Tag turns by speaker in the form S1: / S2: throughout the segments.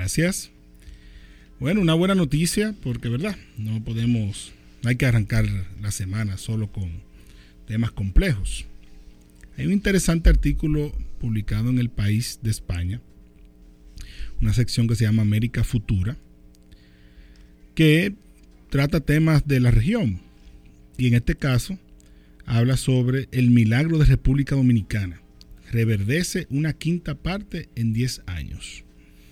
S1: Gracias. Bueno, una buena noticia porque, ¿verdad? No hay que arrancar la semana solo con temas complejos. Hay un interesante artículo publicado en El País de España, una sección que se llama América Futura, que trata temas de la región y en este caso habla sobre el milagro de República Dominicana. Reverdece una quinta parte en 10 años.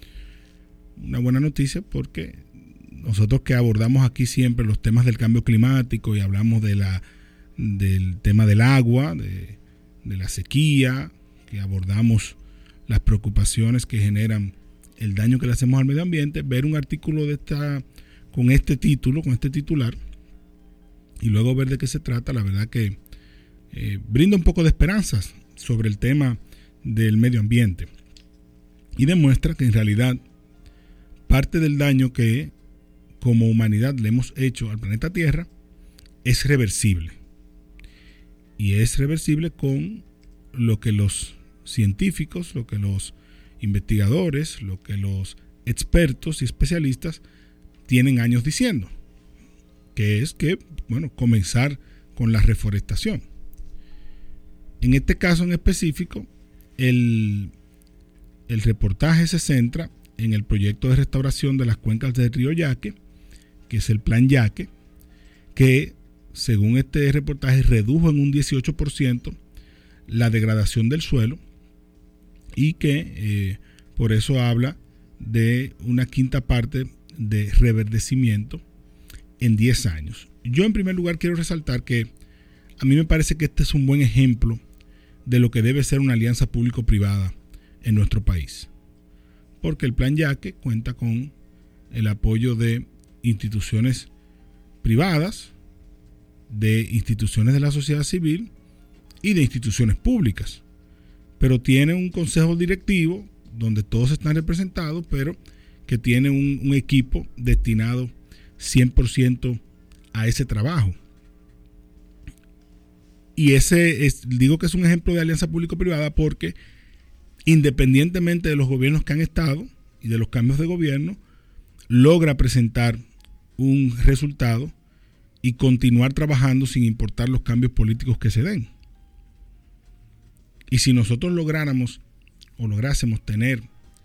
S1: Una buena noticia porque nosotros que abordamos aquí siempre los temas del cambio climático y hablamos del tema del agua, de la sequía, que abordamos las preocupaciones que generan el daño que le hacemos al medio ambiente, ver un artículo con este titular, y luego ver de qué se trata, la verdad que brinda un poco de esperanzas sobre el tema del medio ambiente y demuestra que en realidad parte del daño que como humanidad le hemos hecho al planeta Tierra es reversible. Y es reversible con lo que los científicos, lo que los investigadores, lo que los expertos y especialistas tienen años diciendo, que es comenzar con la reforestación. En este caso en específico, el reportaje se centra en el proyecto de restauración de las cuencas del río Yaque, que es el Plan Yaque, que según este reportaje redujo en un 18% la degradación del suelo y que por eso habla de una quinta parte de reverdecimiento en 10 años. Yo en primer lugar quiero resaltar que a mí me parece que este es un buen ejemplo de lo que debe ser una alianza público-privada en nuestro país, porque el Plan Yaque cuenta con el apoyo de instituciones privadas, de instituciones de la sociedad civil y de instituciones públicas, pero tiene un consejo directivo donde todos están representados, pero que tiene un equipo destinado 100% a ese trabajo. Y digo que es un ejemplo de alianza público-privada porque independientemente de los gobiernos que han estado y de los cambios de gobierno, logra presentar un resultado y continuar trabajando sin importar los cambios políticos que se den. Y si nosotros lográsemos tener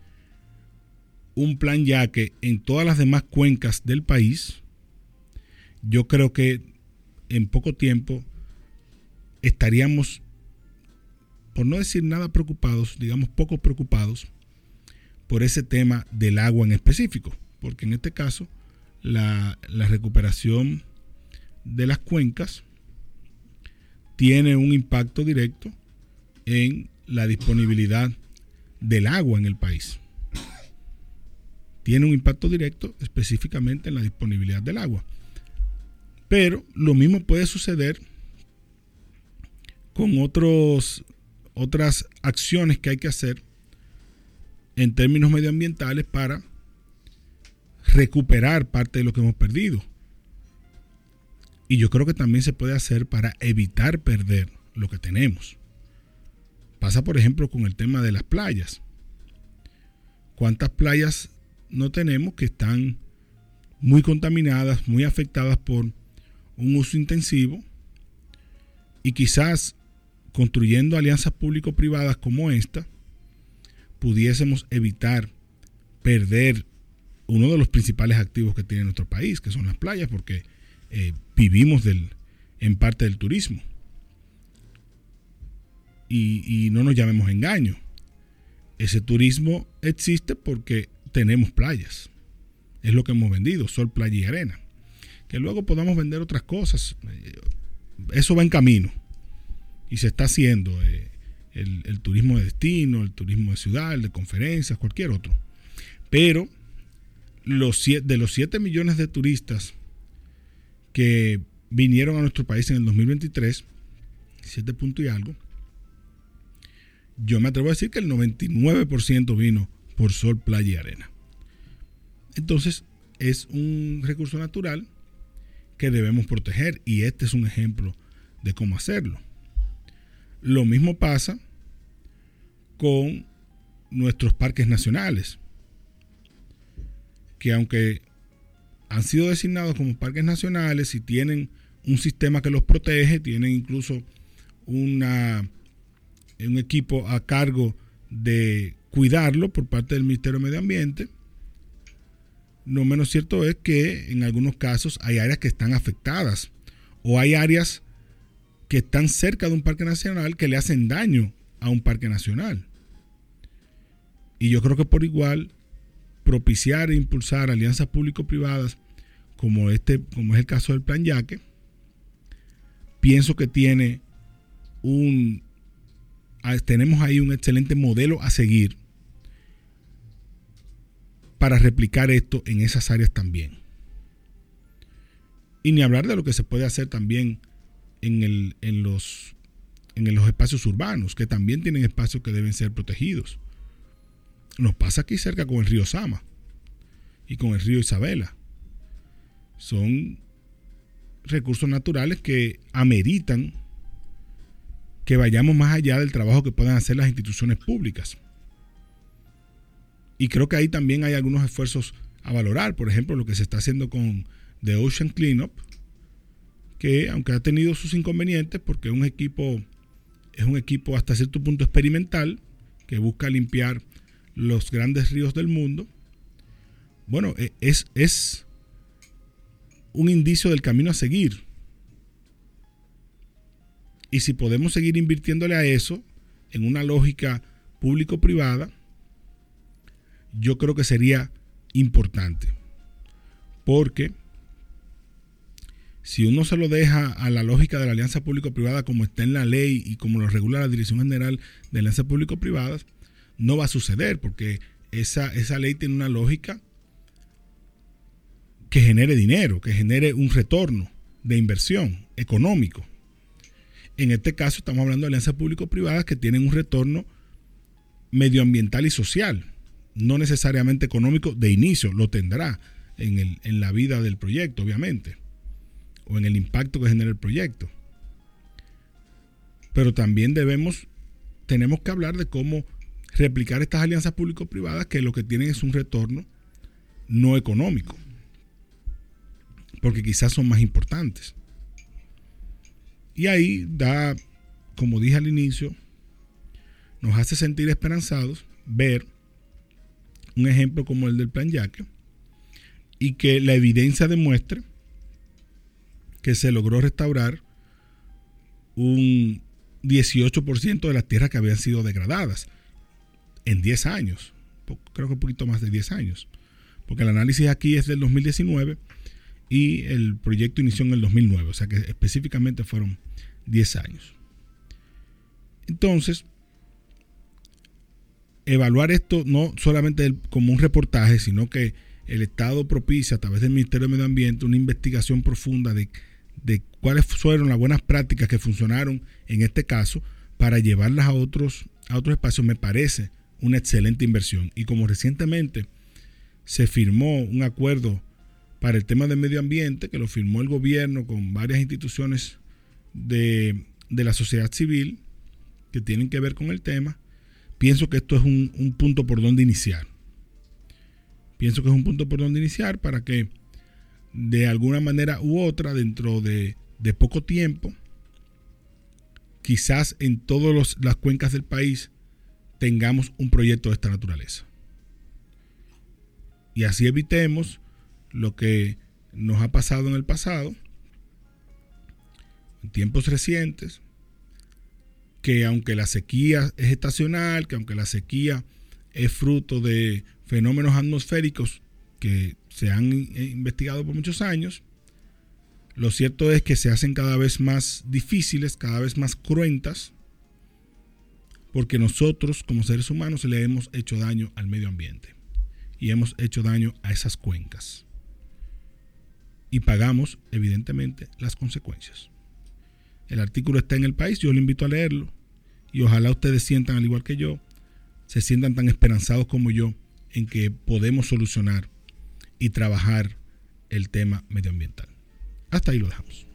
S1: un Plan Yaque en todas las demás cuencas del país, yo creo que en poco tiempo estaríamos, por no decir nada preocupados, digamos poco preocupados por ese tema del agua en específico, porque en este caso la recuperación de las cuencas tiene un impacto directo en la disponibilidad del agua en el país. Tiene un impacto directo específicamente en la disponibilidad del agua. Pero lo mismo puede suceder con otras acciones que hay que hacer en términos medioambientales para recuperar parte de lo que hemos perdido. Y yo creo que también se puede hacer para evitar perder lo que tenemos. Pasa, por ejemplo, con el tema de las playas. ¿Cuántas playas no tenemos que están muy contaminadas, muy afectadas por un uso intensivo? Y quizás construyendo alianzas público-privadas como esta, pudiésemos evitar perder uno de los principales activos que tiene nuestro país, que son las playas, porque vivimos en parte del turismo. Y no nos llamemos engaño. Ese turismo existe porque tenemos playas. Es lo que hemos vendido, sol, playa y arena. Que luego podamos vender otras cosas. Eso va en camino. Y se está haciendo el turismo de destino, el turismo de ciudad, el de conferencias, cualquier otro. Pero de los 7 millones de turistas que vinieron a nuestro país en el 2023, 7 puntos y algo, yo me atrevo a decir que el 99% vino por sol, playa y arena. Entonces, es un recurso natural que debemos proteger y este es un ejemplo de cómo hacerlo. Lo mismo pasa con nuestros parques nacionales. que aunque han sido designados como parques nacionales y tienen un sistema que los protege, tienen incluso un equipo a cargo de cuidarlo por parte del Ministerio de Medio Ambiente, no menos cierto es que en algunos casos hay áreas que están afectadas o hay áreas que están cerca de un parque nacional que le hacen daño a un parque nacional. Y yo creo que por igual propiciar e impulsar alianzas público-privadas como es el caso del Plan Yaque, pienso que tenemos ahí un excelente modelo a seguir para replicar esto en esas áreas también. Y ni hablar de lo que se puede hacer también en los espacios urbanos, que también tienen espacios que deben ser protegidos. Nos pasa aquí cerca con el río Sama y con el río Isabela. Son recursos naturales que ameritan que vayamos más allá del trabajo que puedan hacer las instituciones públicas. Y creo que ahí también hay algunos esfuerzos a valorar. Por ejemplo, lo que se está haciendo con The Ocean Cleanup, que aunque ha tenido sus inconvenientes, porque es un equipo hasta cierto punto experimental, que busca limpiar los grandes ríos del mundo, bueno, es un indicio del camino a seguir. Y si podemos seguir invirtiéndole a eso en una lógica público-privada, yo creo que sería importante. Porque si uno se lo deja a la lógica de la alianza público-privada como está en la ley y como lo regula la Dirección General de Alianzas Público-Privadas, no va a suceder, porque esa ley tiene una lógica que genere dinero, que genere un retorno de inversión económico. En este caso estamos hablando de alianzas público-privadas que tienen un retorno medioambiental y social, no necesariamente económico de inicio, lo tendrá en la vida del proyecto, obviamente, o en el impacto que genera el proyecto. Pero también tenemos que hablar de cómo replicar estas alianzas público-privadas que lo que tienen es un retorno no económico, porque quizás son más importantes. Y ahí como dije al inicio, nos hace sentir esperanzados ver un ejemplo como el del Plan Yaque y que la evidencia demuestre que se logró restaurar un 18% de las tierras que habían sido degradadas en 10 años, creo que un poquito más de 10 años, porque el análisis aquí es del 2019 y el proyecto inició en el 2009, o sea que específicamente fueron 10 años. Entonces, evaluar esto no solamente como un reportaje, sino que el Estado propicia a través del Ministerio de Medio Ambiente una investigación profunda de cuáles fueron las buenas prácticas que funcionaron en este caso para llevarlas a otros espacios, me parece una excelente inversión. Y como recientemente se firmó un acuerdo para el tema del medio ambiente, que lo firmó el gobierno con varias instituciones de la sociedad civil que tienen que ver con el tema, pienso que esto es un punto por donde iniciar. Pienso que es un punto por donde iniciar para que de alguna manera u otra, dentro de poco tiempo, quizás en todas las cuencas del país tengamos un proyecto de esta naturaleza. Y así evitemos lo que nos ha pasado en el pasado, en tiempos recientes, que aunque la sequía es estacional, que aunque la sequía es fruto de fenómenos atmosféricos que se han investigado por muchos años, lo cierto es que se hacen cada vez más difíciles, cada vez más cruentas, porque nosotros como seres humanos le hemos hecho daño al medio ambiente y hemos hecho daño a esas cuencas. Y pagamos, evidentemente, las consecuencias. El artículo está en El País, yo le invito a leerlo y ojalá ustedes sientan, al igual que yo, se sientan tan esperanzados como yo en que podemos solucionar y trabajar el tema medioambiental. Hasta ahí lo dejamos.